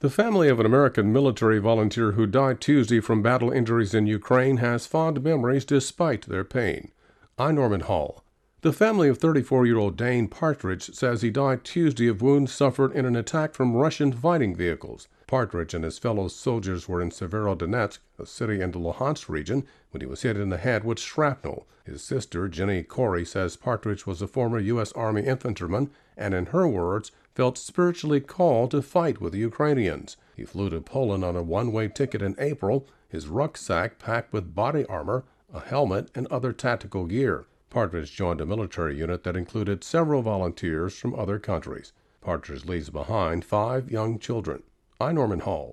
The family of an American military volunteer who died Tuesday from battle injuries in Ukraine has fond memories despite their pain. I'm Norman Hall. The family of 34-year-old Dane Partridge says he died Tuesday of wounds suffered in an attack from Russian fighting vehicles. Partridge and his fellow soldiers were in Severodonetsk, a city in the Luhansk region, when he was hit in the head with shrapnel. His sister, Jenny Corey, says Partridge was a former U.S. Army infantryman and, in her words, felt spiritually called to fight with the Ukrainians. He flew to Poland on a one-way ticket in April, his rucksack packed with body armor, a helmet, and other tactical gear. Partridge joined a military unit that included several volunteers from other countries. Partridge leaves behind 5 young children. I'm Norman Hall.